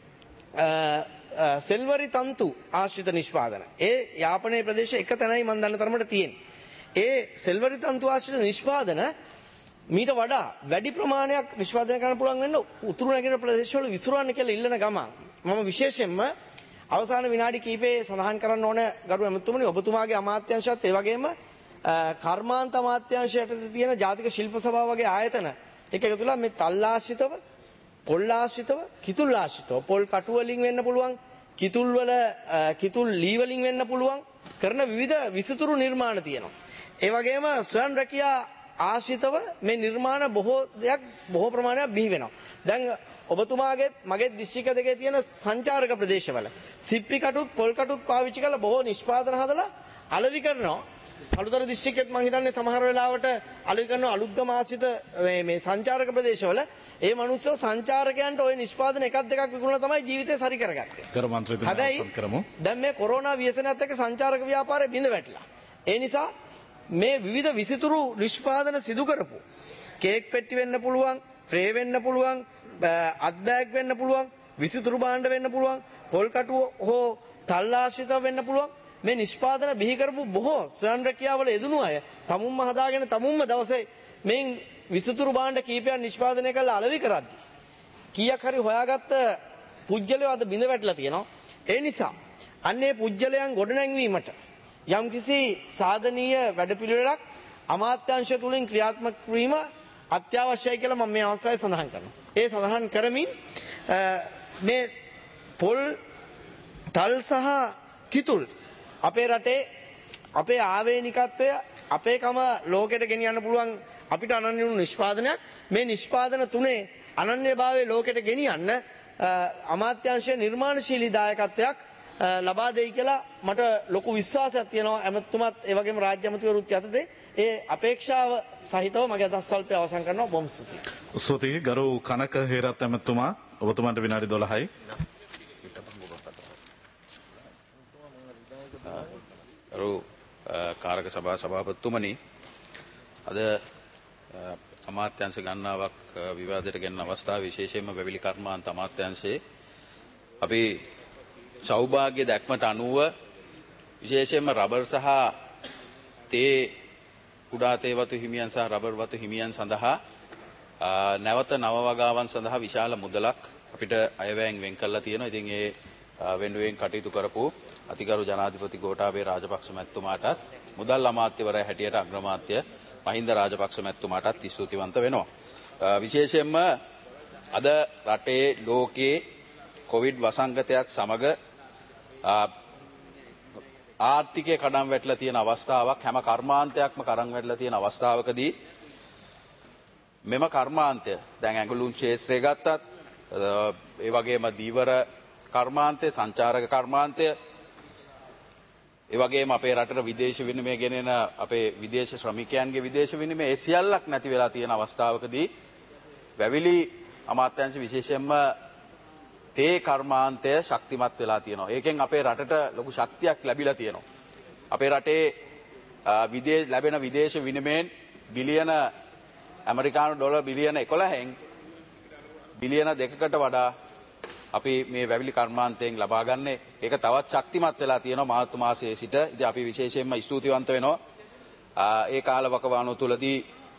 Speaker 5: සෙල්වරි තන්තු ආශ්‍රිත නිෂ්පාදන. ඒ යාපනයේ ප්‍රදේශ එක තැනයි මම දන්න තරමට තියෙන්නේ. ඒ සෙල්වරි තන්තු ආශ්‍රිත නිෂ්පාදන මීට වඩා වැඩි ප්‍රමාණයක් නිෂ්පාදනය කරන්න පුළුවන් වෙන්න උතුරු නැගෙනහිර ප්‍රදේශවල විසුරවන්න කියලා ඉල්ලන ගමන් මම විශේෂයෙන්ම අවසාන විනාඩි කිහිපේ සඳහන් කරන්න ඕන ගරු ඇමතුමනි ඔබතුමාගේ අමාත්‍යාංශයත් ඒ වගේම කර්මාන්ත අමාත්‍යාංශයට තියෙන ජාතික ශිල්ප සභාව වගේ ආයතන එක එකතු වෙලා මේ තල් ආශ්‍රිතව පොල් ආශ්‍රිතව කිතුල් ආශ්‍රිතව පොල් කටු වලින් වෙන්න පුළුවන් කිතුල් වල කිතුල් ලී වලින් වෙන්න පුළුවන් කරන විවිධ විසුතුරු නිර්මාණ තියෙනවා. ඒ වගේම ස්වයං රැකියා ආශ්‍රිතව මේ නිර්මාණ බොහෝ දෙයක් බොහෝ ප්‍රමාණයක් බිහි වෙනවා. දැන් ඔබතුමාගේ මගේ දිස්ත්‍රික්ක දෙකේ තියෙන සංචාරක ප්‍රදේශවල සිප්පි කටුත් පොල් කටුත් පාවිච්චි කරලා බොහෝ නිෂ්පාදන හදලා අලෙවි කරනවා. අලුතර දිස්ත්‍රික්කෙත් මම හිතන්නේ සමහර වෙලාවට අලෙවි කරන අලුත්ගම ආශ්‍රිත මේ මේ සංචාරක ප්‍රදේශවල ඒ මිනිස්සු සංචාරකයන්ට ওই නිෂ්පාදන එකක් දෙකක් විකුණලා තමයි ජීවිතේ සරි කරගත්තේ.
Speaker 2: ගරු මන්ත්‍රීතුමා අවසන් කරමු.
Speaker 5: දැන් මේ කොරෝනා ව්‍යසනයත් එක්ක සංචාරක ව්‍යාපාරය බිඳ වැටිලා. ඒ නිසා මේ විවිධ විසිතුරු නිෂ්පාදන සිදු කරපු කේක් පෙට්ටි වෙන්න පුළුවන්, ට්‍රේ වෙන්න පුළුවන්, අත් බෑග් වෙන්න පුළුවන්, විසිතුරු භාණ්ඩ වෙන්න පුළුවන්, පොල් කටු හෝ තල් ආශ්‍රිත වෙන්න පුළුවන්. මේ නිෂ්පාදන බිහි කරපු බොහෝ ස්වයං රැකියාවල යෙදුණු අය තමුන්ම හදාගෙන තමුන්ම දවසේ මේ විසිතුරු භාණ්ඩ කීපයක් නිෂ්පාදනය කරලා අලෙවි කරද්දී කීයක් හරි හොයාගත්ත පුජ්‍යලයෝ අද බිඳ වැටලා තියෙනවා. ඒ නිසා අන්නේ පුජ්‍යලයන් ගොඩනැංවීමට යම්කිසි සාධනීය වැඩපිළිවෙලක් අමාත්‍යාංශය තුලින් ක්‍රියාත්මක වීම අත්‍යවශ්‍යයි කියලා මම මේ අවස්ථාවේ සඳහන් කරනවා. ඒ සඳහන් කරමින් මේ පොල් තල් සහ කිතුල් අපේ රටේ අපේ ආවේනිකත්වය අපේකම ලෝකෙට ගෙනියන්න පුළුවන් අපිට අනන්‍ය වුණු නිෂ්පාදනයක්. මේ නිෂ්පාදන තුනේ අනන්‍යභාවය ලෝකෙට ගෙනියන්න අමාත්‍යාංශයේ නිර්මාණශීලී දායකත්වයක් ලබා දෙයි කියලා මට ලොකු විශ්වාසයක් තියෙනවා. ඇමතුමත් ඒ වගේම රාජ්‍ය ඇමතිවරුත් යටතේ ඒ අපේක්ෂාව සහිතව මගේ අදහස් ස්වල්පය අවසන් කරනවා. බොහොම ස්තුතියි.
Speaker 2: ස්තුතියි ගරු කනක හේරත් ඇමතුමා ඔබතුමාට විනාඩි දොළහයි.
Speaker 6: ගරු කාරක සභා සභාපතිතුමනි අද අමාත්‍යාංශ ගණනාවක් විවාදයට ගෙනන අවස්ථාව විශේෂයෙන්ම වැවිලි කර්මාන්ත අමාත්‍යාංශයේ අපි සෞභාග්‍ය දැක්මට අනුව විශේෂයෙන්ම රබර් සහ තේ කුඩා තේ වතු හිමියන් සහ රබර් වතු හිමියන් සඳහා නැවත නව වගාවන් සඳහා විශාල මුදලක් අපිට අයවැයෙන් වෙන් කරලා තියෙනවා. ඉතින් ඒ වෙනුවෙන් කටයුතු කරපු අතිගරු ජනාධිපති ගෝඨාභය රාජපක්ෂ මැතිතුමාටත් මුදල් අමාත්‍යවරයා හැටියට අග්‍රාමාත්‍ය මහින්ද රාජපක්ෂ මැතිතුමාටත් ස්තුතිවන්ත වෙනවා. විශේෂයෙන්ම අද රටේ ලෝකයේ කොවිඩ් වසංගතයත් සමග ආර්ථිකය කඩම් වැටලා තියෙන අවස්ථාවක් හැම කර්මාන්තයක්ම කඩම් වැටලා තියෙන අවස්ථාවකදී මෙම කර්මාන්තය දැන් ඇඟලුම් ක්ෂේත්‍රය ගත්තත් ඒ වගේම දීවර කර්මාන්තය සංචාරක කර්මාන්තය ඒ වගේම අපේ රටට විදේශ විනිමය ගෙනෙන අපේ විදේශ ශ්‍රමිකයන්ගේ විදේශ විනිමය ඒ සියල්ලක් නැති වෙලා තියෙන අවස්ථාවකදී වැවිලි අමාත්‍යාංශ විශේෂයෙන්ම තේ කර්මාන්තය ශක්තිමත් වෙලා තියෙනවා. ඒකෙන් අපේ රටට ලොකු ශක්තියක් ලැබිලා තියෙනවා. අපේ රටේ විදේශ ලැබෙන විදේශ විනිමයෙන් බිලියන ඇමරිකානු ඩොලර් බිලියන එකොළහෙන් බිලියන දෙකකට වඩා අපි මේ වැවිලි කර්මාන්තයෙන් ලබා ගන්නේ. ඒක තවත් ශක්තිමත් වෙලා තියෙනවා මාර්තු මාසයේ සිට. ඉතින් අපි විශේෂයෙන්ම ස්තුතිවන්ත වෙනවා. ඒ කාලවකවානුව තුලදී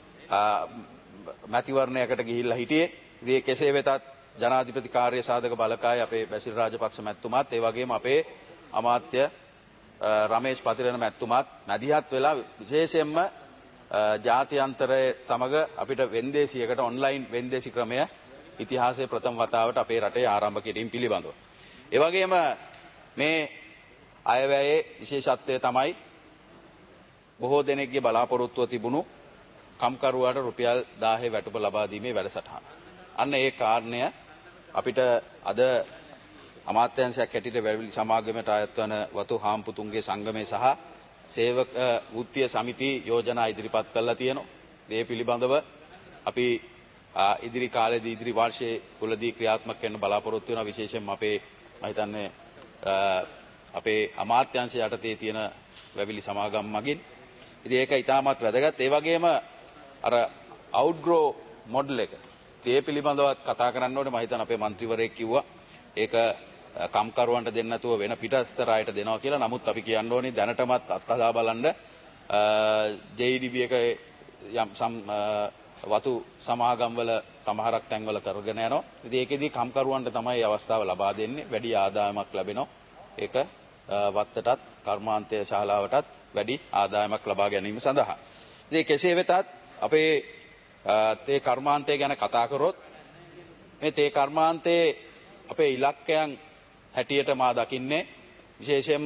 Speaker 6: මැතිවරණයකට ගිහිල්ලා හිටියේ. ඉතින් කෙසේ වෙතත් ජනාධිපති කාර්ය සාධක බලකාය අපේ බැසිල් රාජපක්ෂ මැතිතුමාත් ඒ වගේම අපේ අමාත්‍ය රමේෂ් පතිරණ මැතිතුමාත් මැදිහත් වෙලා විශේෂයෙන්ම ජාත්‍යන්තරයේ සමග අපිට වෙන්දේසියකට ඔන්ලයින් වෙන්දේසි ක්‍රමය ඉතිහාසයේ ප්‍රථම වතාවට අපේ රටේ ආරම්භ කිරීම පිළිබඳව. ඒ වගේම මේ අයවැයේ විශේෂත්වය තමයි බොහෝ දෙනෙක්ගේ බලාපොරොත්තුව තිබුණු කම්කරුවාට රුපියල් දාහේ වැටුප ලබා දීමේ වැඩසටහන. අන්න ඒ කාරණය අපිට අද අමාත්‍යාංශයක් හැටියට වැවිලි සමාගමට අයත් වන වතු හාම්පුතුන්ගේ සංගමය සහ සේවක වෘත්තීය සමිති යෝජනා ඉදිරිපත් කළා තියෙනවා. මේ පිළිබඳව අපි ඉදිරි කාලේදී ඉදිරි වර්ෂයේ තුලදී ක්‍රියාත්මක වෙන්න බලාපොරොත්තු වෙනවා. විශේෂයෙන්ම අපේ මම හිතන්නේ අපේ අමාත්‍යාංශය යටතේ තියෙන වැවිලි සමාගම් මගින්. ඉතින් ඒක ඉතාමත් වැදගත්. ඒ වගේම අර අවුට්ග්‍රෝ මොඩල් එක ඒ පිළිබඳවත් කතා කරන්න ඕනේ. මම හිතන අපේ മന്ത്രിවරයෙක් කිව්වා ඒක කම්කරුවන්ට දෙන්න නැතුව වෙන පිටස්තර අයට දෙනවා කියලා. නමුත් අපි කියන්න ඕනේ දැනටමත් අත්හදා බලන්න ජේ ඩී බී එක යම් සම් වතු සමාගම් වල සමහරක් තැන්වල කරගෙන යනවා. ඉතින් ඒකෙදී කම්කරුවන්ට තමයි අවස්ථාව ලබා දෙන්නේ. වැඩි ආදායමක් ලැබෙනවා. ඒක වත්තටත් කර්මාන්තය ශාලාවටත් වැඩි ආදායමක් ලබා ගැනීම සඳහා. ඉතින් කෙසේ වෙතත් අපේ තේ කර්මාන්තය ගැන කතා කරොත් මේ තේ කර්මාන්තයේ අපේ ඉලක්කයන් හැටියට මා දකින්නේ විශේෂයෙන්ම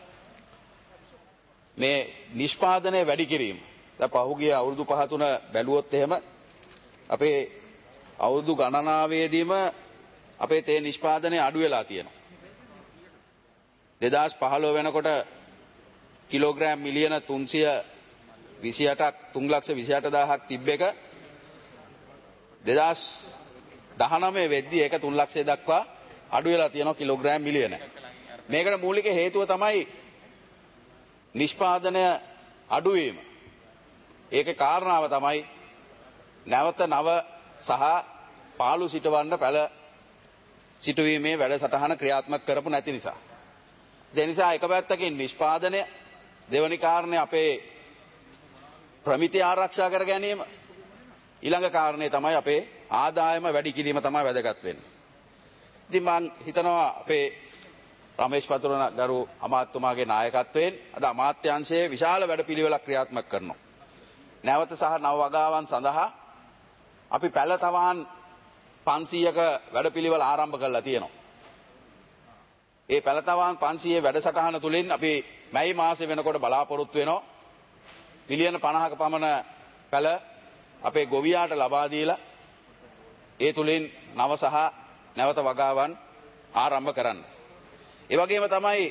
Speaker 6: මේ නිෂ්පාදනය වැඩි කිරීම. දැන් පහුගිය අවුරුදු පහ තුන බැලුවොත් එහෙම අපේ අවුරුදු ගණනාවේදීම අපේ තේ නිෂ්පාදනය අඩු වෙලා තියෙනවා. දෙදාස් පහළොව වෙනකොට කිලෝග්‍රෑම් මිලියන තුන්සිය විසි අටක් තුන් ලක්ෂ විසි අට දාහක් තිබ්බ එක දෙදාස් දහනවය වෙද්දී ඒක තුන් ලක්ෂය දක්වා අඩු වෙලා තියෙනවා කිලෝග්‍රෑම් මිලියන. මේකට මූලික හේතුව තමයි නිෂ්පාදනය අඩු වීම. ඒකේ කාරණාව තමයි නැවත නව සහ පාළු සිටවන්න පැල සිටුවීමේ වැඩසටහන ක්‍රියාත්මක කරපු නැති නිසා. ඒ නිසා එක පැත්තකින් නිෂ්පාදනය, දෙවැනි කාරණය අපේ ප්‍රමිතිය ආරක්ෂා කර ගැනීම, ඊළඟ කාරණය තමයි අපේ ආදායම වැඩි කිරීම තමයි වැදගත් වෙන්නේ. ඉතින් මම හිතනවා අපේ රමේෂ් පතිරණ ගරු අමාත්‍යතුමාගේ නායකත්වයෙන් අද අමාත්‍යාංශයේ විශාල වැඩපිළිවෙලක් ක්‍රියාත්මක කරනවා. නැවත සහ නව වගාවන් සඳහා අපි පැල තවාන් පන්සීයක වැඩපිළිවෙල ආරම්භ කරලා තියෙනවා. ඒ පැල තවාන් පන්සීයේ වැඩසටහන තුලින් අපි මැයි මාසෙ වෙනකොට බලාපොරොත්තු වෙනවා මිලියන පනහක පමණ පැල අපේ ගොවියාට ලබා දීලා ඒ තුලින් නව සහ නැවත වගාවන් ආරම්භ කරන්න. ඒ වගේම තමයි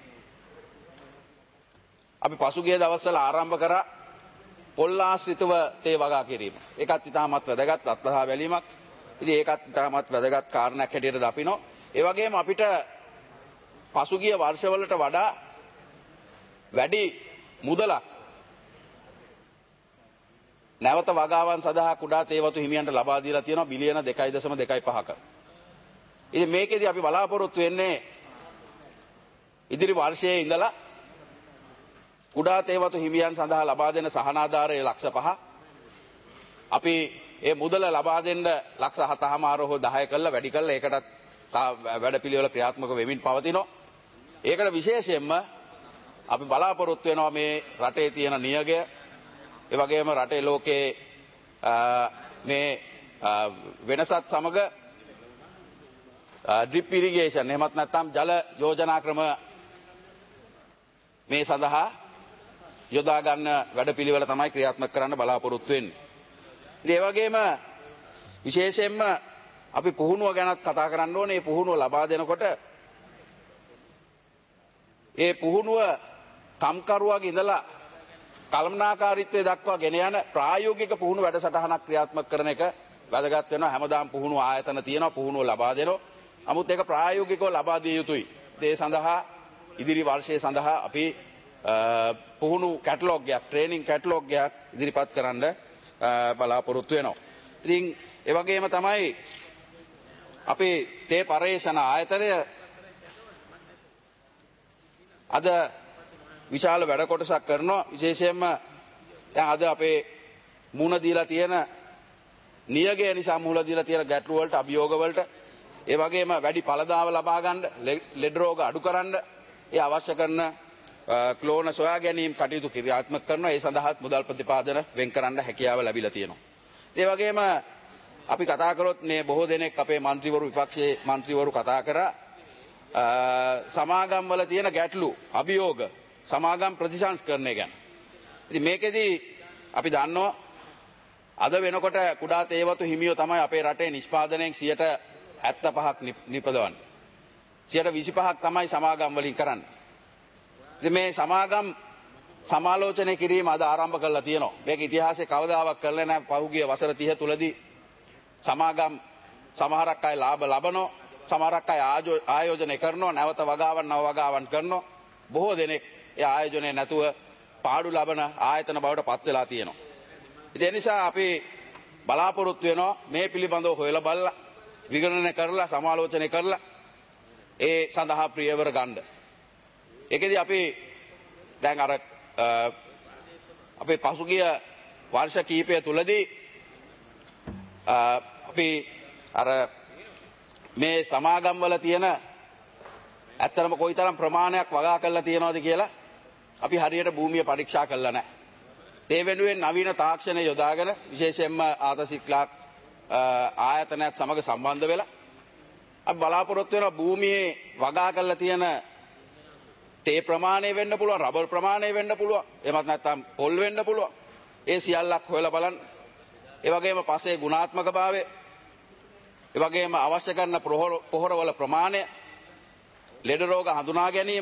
Speaker 6: අපි පසුගිය දවස්වල ආරම්භ කරා පොල් ආශ්‍රිතව තේ වගා කිරීම. ඒකත් ඉතාමත් වැදගත් අත්දැක බැලීමක්. ඉතින් ඒකත් ඉතාමත් වැදගත් කාරණයක් හැටියට දකිනවා. ඒ වගේම අපිට පසුගිය වර්ෂවලට වඩා වැඩි මුදලක් නැවත වගාවන් සඳහා කුඩා තේවතු හිමියන්ට ලබා දීලා තියෙනවා බිලියන දෙකයි දශම දෙකයි පහක. ඉතින් මේකෙදී අපි බලාපොරොත්තු වෙන්නේ ඉදිරි වර්ෂයේ ඉඳලා කුඩා තේවතු හිමියන් සඳහා ලබා දෙන සහනාධාරය ලක්ෂ පහ අපි ඒ මුදල ලබා දෙන්න ලක්ෂ හතමාර හෝ දහය කළා වැඩි කළා ඒකටත් වැඩපිළිවෙල ක්‍රියාත්මක වෙමින් පවතිනවා. ඒකට විශේෂයෙන්ම අපි බලාපොරොත්තු වෙනවා මේ රටේ තියෙන නියගය ඒ වගේම රටේ ලෝකයේ මේ වෙනසත් සමග ඩ්‍රිප් ඉරිගේෂන් එහෙමත් නැත්නම් ජල යෝජනා ක්‍රම මේ සඳහා යොදා ගන්න වැඩපිළිවෙල තමයි ක්‍රියාත්මක කරන්න බලාපොරොත්තු වෙන්නේ. ඉතින් ඒ වගේම විශේෂයෙන්ම අපි පුහුණුව ගැනත් කතා කරන්න ඕනේ. මේ පුහුණුව ලබා දෙනකොට ඒ පුහුණුව කම්කරුවාගේ ඉඳලා කළමනාකාරීත්වය දක්වා ගෙන යන ප්‍රායෝගික පුහුණු වැඩසටහනක් ක්‍රියාත්මක කරන එක වැදගත් වෙනවා. හැමදාම පුහුණු ආයතන තියෙනවා, පුහුණුව ලබා දෙනවා. නමුත් ඒක ප්‍රායෝගිකව ලබා දිය යුතුයි. ඒ සඳහා ඉදිරි වර්ෂයේ සඳහා අපි පුහුණු කැටලොග් එකක්, ට්‍රේනින් කැටලොග් එකක් ඉදිරිපත් කරන්න බලාපොරොත්තු වෙනවා. ඉතින් ඒ වගේම තමයි අපේ තේ පර්යේෂණ ආයතනය අද විශාල වැඩ කොටසක් කරනවා. විශේෂයෙන්ම දැන් අද අපේ මුණ දීලා තියෙන නියගය නිසා මුහුණ දීලා තියෙන ගැටලු වලට, අභියෝග වලට, ඒ වගේම වැඩි ඵලදාව ලබා ගන්න, ලෙඩ රෝග අඩු කරන්න ඒ අවශ්‍ය කරන ක්ලෝන සොයා ගැනීම කටයුතු ක්‍රියාත්මක කරනවා. ඒ සඳහා මුදල් ප්‍රතිපාදන වෙන් කරන්න හැකියාව ලැබිලා තියෙනවා. ඒ වගේම අපි කතා කරොත් මේ බොහෝ දෙනෙක් අපේ മന്ത്രിවරු, විපක්ෂයේ മന്ത്രിවරු කතා කරා සමාගම් වල තියෙන ගැටලු, අභියෝග, සමාගම් ප්‍රතිසංස්කරණය ගැන. ඉතින් මේකෙදී අපි දන්නවා අද වෙනකොට කුඩා තේවතු හිමියෝ තමයි අපේ රටේ නිෂ්පාදනයෙන් සියයට හැත්තෑ පහක් නිපදවන්නේ. සියයට විසි පහක් තමයි සමාගම් වලින් කරන්නේ. ඉතින් මේ සමාගම් සමාලෝචනය කිරීම අද ආරම්භ කරලා තියෙනවා. මේක ඉතිහාසයේ කවදාවත් කරලා නැහැ. පහුගිය වසර තිහ තුලදී සමාගම් සමහරක් අය ලාභ ලබනවා, සමහරක් අය ආයෝජනය කරනවා, නැවත වගාවන් නව වගාවන් කරනවා. බොහෝ දෙනෙක් ඒ ආයෝජනය නැතුව පාඩු ලබන ආයතන බවට පත් වෙලා තියෙනවා. ඒ නිසා අපි බලාපොරොත්තු වෙනවා මේ පිළිබඳව හොයලා බලලා, විගණනය කරලා, සමාලෝචනය කරලා ඒ සඳහා ප්‍රියවර ගන්න. ඒකෙදී අපි දැන් අර අපේ පසුගිය වර්ෂ කීපය තුලදී අපි අර මේ සමාගම් වල තියෙන ඇත්තටම කොයිතරම් ප්‍රමාණයක් වගා කරලා තියෙනවද කියලා අපි හරියට භූමිය පරීක්ෂා කළා නැහැ. ඒ වෙනුවෙන් නවීන තාක්ෂණය යොදාගෙන විශේෂයෙන්ම ආතසික්ලාක් ආයතනයත් සමග සම්බන්ධ වෙලා අපි බලාපොරොත්තු වෙනවා භූමියේ වගා කරලා තියෙන තේ ප්‍රමාණය වෙන්න පුළුවන්, රබර් ප්‍රමාණය වෙන්න පුළුවන්, එහෙමත් නැත්නම් පොල් වෙන්න පුළුවන්. ඒ සියල්ලක් හොයලා බලන්න. ඒ වගේම පසේ ගුණාත්මක භාවය, ඒ වගේම අවශ්‍ය කරන පොහොරවල ප්‍රමාණය, ලෙඩ රෝග හඳුනා ගැනීම,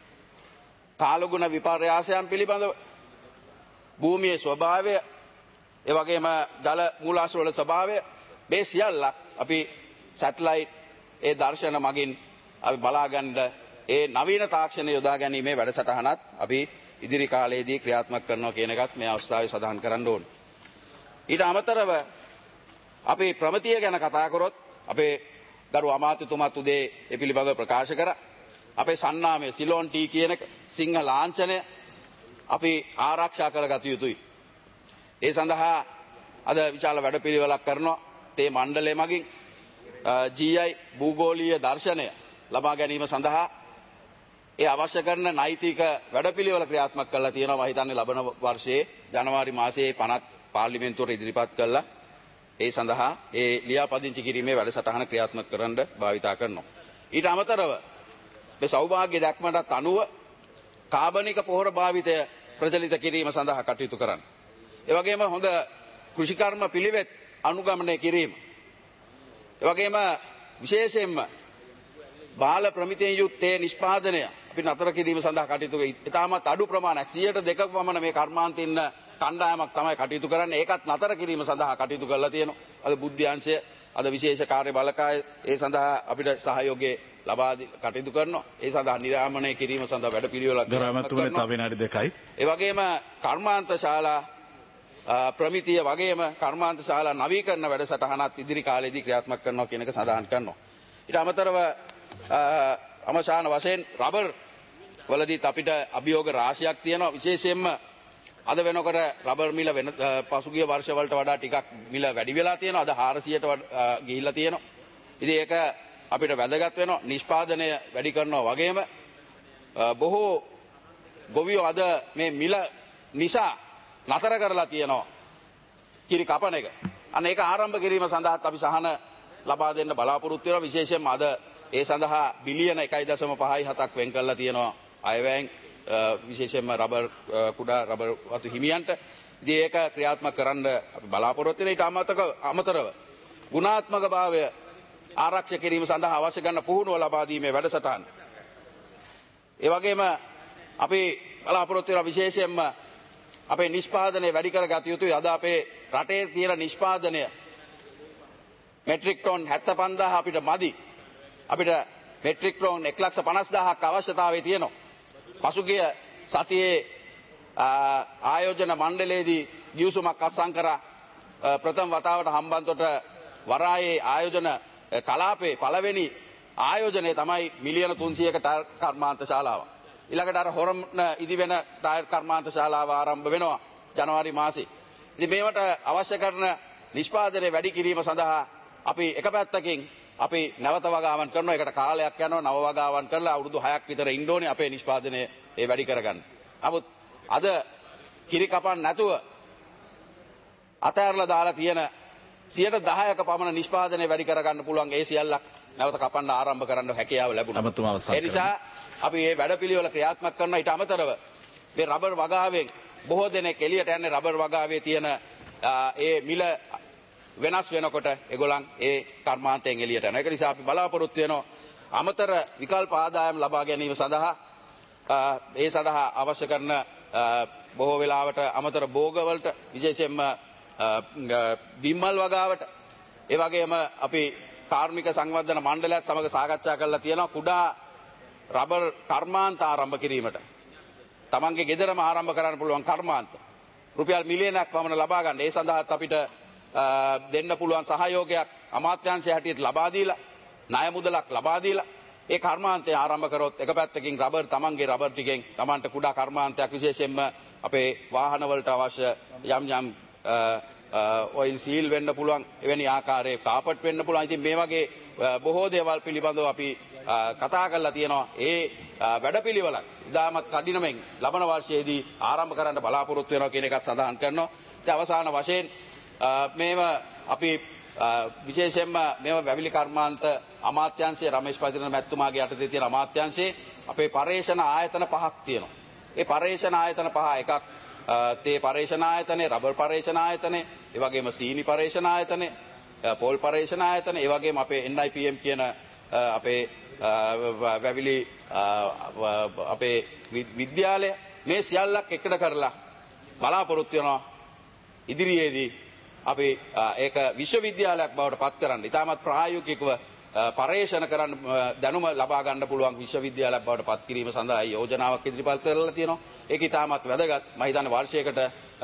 Speaker 6: කාලගුණ විපර්යාසයන් පිළිබඳව, භූමියේ ස්වභාවය, ඒ වගේම ජල මූලාශ්‍ර වල ස්වභාවය, මේ සියල්ලක් අපි සැටලයිට් ඒ දර්ශන මගින් අපි බලා ගන්න ඒ නවීන තාක්ෂණය යොදා ගැනීමේ වැඩසටහනත් අපි ඉදිරි කාලයේදී ක්‍රියාත්මක කරනවා කියන එකත් මේ අවස්ථාවේ සඳහන් කරන්න ඕනේ. ඊට අමතරව අපි ප්‍රමිතිය ගැන කතා කරොත් අපේ ගරු අමාත්‍යතුමාත් උදේ ඒ පිළිබඳව ප්‍රකාශ කරා. අපේ සන්නාමය සිලෝන් ටී කියන සිංහ ලාංඡනය අපි ආරක්ෂා කරගත යුතුයි. ඒ සඳහා අද විශාල වැඩපිළිවෙලක් කරනවා තේ මණ්ඩලය මගින් ජී අයි භූගෝලීය දර්ශනය ලබා ගැනීම සඳහා ඒ අවශ්‍ය කරන නෛතික වැඩපිළිවෙල ක්‍රියාත්මක කරලා තියෙනවා. මම හිතන්නේ ලබන වර්ෂයේ ජනවාරි මාසයේ පනත් පාර්ලිමේන්තුවට ඉදිරිපත් කළා. ඒ සඳහා ඒ ලියාපදිංචි කිරීමේ වැඩසටහන ක්‍රියාත්මක කරන්න භාවිතා කරනවා. ඊට අමතරව මේ සෞභාග්‍ය දැක්මටත් අනුව කාබනික පොහොර භාවිතය ප්‍රචලිත කිරීම සඳහා කටයුතු කරන්න. ඒ වගේම හොඳ කෘෂිකර්ම පිළිවෙත් අනුගමනය කිරීම. ඒ වගේම විශේෂයෙන්ම බාල ප්‍රමිතියෙන් යුත් තේ නිෂ්පාදනය අපි නතර කිරීම සඳහා කටයුතු ඉතාමත් අඩු ප්‍රමාණයක් සියයට දෙකක පමණ මේ කර්මාන්තේ ඉන්න කණ්ඩායමක් තමයි කටයුතු කරන්නේ. ඒකත් නතර කිරීම සඳහා කටයුතු කරලා තියෙනවා. අද බුද්ධ්‍යංශය, අද විශේෂ කාර්ය බලකාය ඒ සඳහා අපිට සහයෝගය ලබා කටයුතු කරනවා. ඒ සඳහා නිරාමනය කිරීම සඳහා වැඩ පිළිවෙලක්
Speaker 2: කරනවා. තව විනාඩි දෙකයි.
Speaker 6: ඒ වගේම කර්මාන්ත ශාලා ප්‍රමිතිය වගේම කර්මාන්ත ශාලා නවීකරණ වැඩසටහනත් ඉදිරි කාලයේදී ක්‍රියාත්මක කරනවා කියන එක සඳහන් කරනවා. ඊට අමතරව අමශාන වශයෙන් රබර් වලදීත් අපිට අභියෝග රාශියක් තියෙනවා. විශේෂයෙන්ම අද වෙනකොට රබර් මිල වෙන පසුගිය වර්ෂවලට වඩා ටිකක් මිල වැඩි වෙලා තියෙනවා. අද හාරසියයට ගිහිල්ලා තියෙනවා. ඉතින් ඒක අපිට වැදගත් වෙනවා. නිෂ්පාදනය වැඩි කරනවා වගේම බොහෝ ගොවියෝ අද මේ මිල නිසා නතර කරලා තියෙනවා කිරි කපන එක. අන්න ඒක ආරම්භ කිරීම සඳහාත් අපි සහන ලබා දෙන්න බලාපොරොත්තු වෙනවා. විශේෂයෙන්ම අද ඒ සඳහා බිලියන එකයි දශම පහයි හතක් වෙන් කරලා තියෙනවා අයවැයෙන් විශේෂයෙන්ම රබර් කුඩා රබර් වතු හිමියන්ට. ඉතින් ඒක ක්‍රියාත්මක කරන්න අපි බලාපොරොත්තු වෙන. ඊට අමතරව ගුණාත්මක භාවය ආරක්ෂා කිරීම සඳහා අවශ්‍ය කරන පුහුණුව ලබා දීමේ වැඩසටහන. ඒ වගේම අපි බලාපොරොත්තු වෙන විශේෂයෙන්ම අපේ නිෂ්පාදනය වැඩි කරගත යුතුයි. අද අපේ රටේ තියෙන නිෂ්පාදනය මෙට්‍රික් ටොන් හැත්තෑ පන්දාහ අපිට මදි. අපිට මෙට්‍රික් ටොන් එක ලක්ෂ පනස් දාහක් අවශ්‍යතාවය තියෙනවා. පසුගිය සතියේ ආයෝජන මණ්ඩලයේදී ගිවිසුමක් අත්සන් කරා ප්‍රථම වතාවට හම්බන්තොට වරායේ ආයෝජන කලාපේ පළවෙනි ආයෝජනය තමයි මිලියන තුන්සියයක ටයර් කර්මාන්ත ශාලාව. ඊළඟට අර හොරම ඉදිවෙන ටයර් කර්මාන්ත ශාලාව ආරම්භ වෙනවා ජනවාරි මාසේ. ඉතින් මේවට අවශ්‍ය කරන නිෂ්පාදනය වැඩි කිරීම සඳහා අපි එක පැත්තකින් අපි නැවත වගාවන් කරනවා. ඒකට කාලයක් යනවා. නව වගාවන් කරලා අවුරුදු හයක් විතර ඉන්න ඕනේ අපේ නිෂ්පාදනය ඒ වැඩි කරගන්න. නමුත් අද කිරි කපන්න නැතුව අතෑරලා දාලා තියෙන සියයට දහයක පමණ නිෂ්පාදනය වැඩි කරගන්න පුළුවන් ඒ සියල්ලක් නැවත කපන්න ආරම්භ කරන්න හැකියාව ලැබුණා. ඒ නිසා අපි මේ වැඩපිළිවෙල ක්‍රියාත්මක කරන ඊට අමතරව මේ රබර් වගාවෙන් බොහෝ දෙනෙක් එළියට යන්නේ රබර් වගාවේ තියෙන ඒ මිල වෙනස් වෙනකොට ඒගොල්ලන් ඒ කර්මාන්තයෙන් එළියට යනවා. ඒක නිසා අපි බලාපොරොත්තු වෙනවා අමතර විකල්ප ආදායම් ලබා ගැනීම සඳහා ඒ සඳහා අවශ්‍ය කරන බොහෝ වෙලාවට අමතර භෝගවලට විශේෂයෙන්ම බිම්මල් වගාවට ඒ වගේම අපි කාර්මික සංවර්ධන මණ්ඩලයත් සමග සාකච්ඡා කරලා තියෙනවා කුඩා රබර් කර්මාන්ත ආරම්භ කිරීමට. තමන්ගේ ගෙදරම ආරම්භ කරන්න පුළුවන් කර්මාන්ත රුපියල් මිලියනයක් පමණ ලබා ගන්න. ඒ සඳහාත් අපිට දෙන්න පුළුවන් සහයෝගයක් අමාත්‍යාංශය හැටියට ලබා දීලා ණය මුදලක් ලබා දීලා ඒ කර්මාන්තය ආරම්භ කරොත් එක පැත්තකින් රබර් තමන්ගේ රබර් ටිකෙන් තමන්ට කුඩා කර්මාන්තයක් විශේෂයෙන්ම අපේ වාහනවලට අවශ්‍ය යම් යම් ඔයිල් සීල් වෙන්න පුළුවන් එවැනි ආකාරයේ කාපට් වෙන්න පුළුවන්. ඉතින් මේ වගේ බොහෝ දේවල් පිළිබඳව අපි කතා කරලා තියෙනවා. ඒ වැඩපිළිවෙලක් ඉතාමත් කඩිනමෙන් ලබන වර්ෂයේදී ආරම්භ කරන්න බලාපොරොත්තු වෙනවා කියන එකත් සඳහන් කරනවා. ඉතින් අවසාන වශයෙන් මේව අපි විශේෂයෙන්ම මේව වැවිලි කර්මාන්ත අමාත්‍යාංශයේ රමේෂ් පතිරණ මැතිතුමාගේ යටතේ තියෙන අමාත්‍යාංශයේ අපේ පර්යේෂණ ආයතන පහක් තියෙනවා. ඒ පර්යේෂණ ආයතන පහ එකක් තේ පර්යේෂණ ආයතනය, රබර් පර්යේෂණ ආයතනය, ඒ වගේම සීනි පර්යේෂණ ආයතනය, පොල් පර්යේෂණ ආයතනය, ඒ වගේම අපේ එන් අයි පී එම් කියන අපේ වැවිලි අපේ විද්‍යාලය මේ සියල්ලක් එකට කරලා බලාපොරොත්තු වෙනවා ඉදිරියේදී අපි ඒක විශ්වවිද්‍යාලයක් බවට පත් කරන්න. ඉතාමත් ප්‍රායෝගිකව පර්යේෂණ කරන්න දැනුම ලබා ගන්න පුළුවන් විශ්වවිද්‍යාලයක් බවට පත් කිරීම සඳහා යෝජනාවක් ඉදිරිපත් කරලා තියෙනවා. ඒක ඉතාමත් වැදගත්. මම හිතන්නේ වර්ෂයකට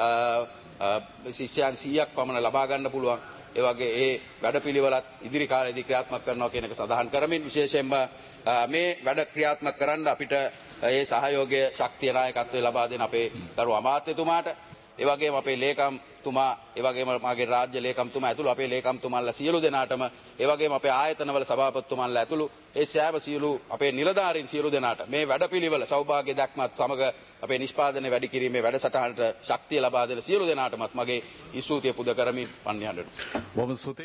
Speaker 6: ශිෂ්‍යයන් සීයක් පමණ ලබා ගන්න පුළුවන්. ඒ වගේ ඒ වැඩපිළිවෙලත් ඉදිරි කාලේදී ක්‍රියාත්මක කරනවා කියන එක සඳහන් කරමින් විශේෂයෙන්ම මේ වැඩ ක්‍රියාත්මක කරන්න අපිට ඒ සහයෝගය ශක්තිය නායකත්වය ලබා දෙන අපේ ගරු අමාත්‍යතුමාට ඒ වගේම අපේ ලේකම්තුමා ඒ වගේම මාගේ රාජ්‍ය ලේකම්තුමා ඇතුළු අපේ ලේකම්තුමාලා සියලු දෙනාටම ඒ වගේම අපේ ආයතනවල සභාපතිතුමාලා ඇතුළු ඒ සෑම සියලු අපේ නිලධාරීන් සියලු දෙනාට මේ වැඩපිළිවෙල සෞභාග්‍ය දක්මත් සමග අපේ නිෂ්පාදනය වැඩි කිරීමේ වැඩසටහනට ශක්තිය ලබා දෙන සියලු දෙනාටමත් මගේ ස්තුතිය පුද කරමින් පන්නිහඬනවා.